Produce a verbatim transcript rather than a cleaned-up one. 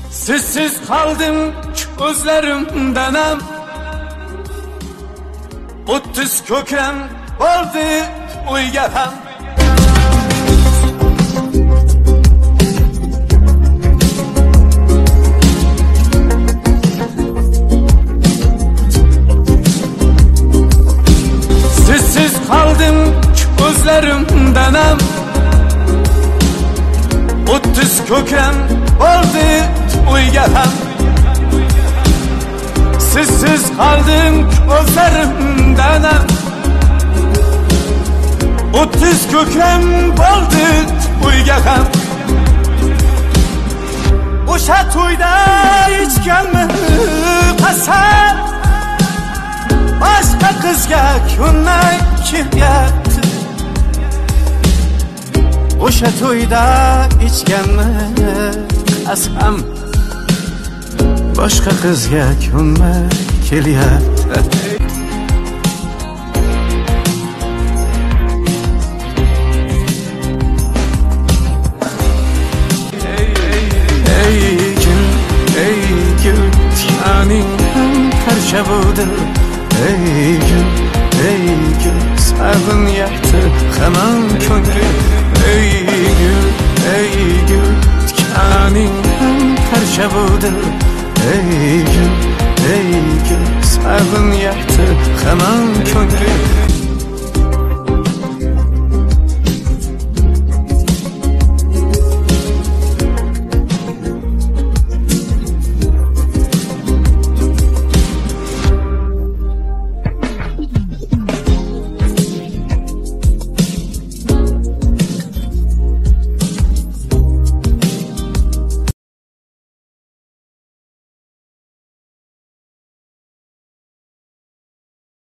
Sizsiz kaldım özlerimden hem o'ttiz ko'kam bo'ldi o'yga ham. Sizsiz kaldım özlerimden hem o'ttiz ko'kam bo'ldi o'yga ham. Sizsiz kaldım özlerimden hem o'ttiz ko'kam bo'ldi o'yga ham. O'sha to'yda ichganmi qasam, boshqa qizga ko'nmay kelyapti. O'sha to'yda ichganmi qasam, boshqa qizga ko'nmay kelyapti. Ey gül, ey gül, tiyaning parcha bo'ldi. Ey gül, ey gül, sog'inyapti hamon ko'nglim. Ey gül, ey gül, tiyaning parcha bo'ldi. Ey gül, ey gül, sog'inyapti hamon ko'nglim.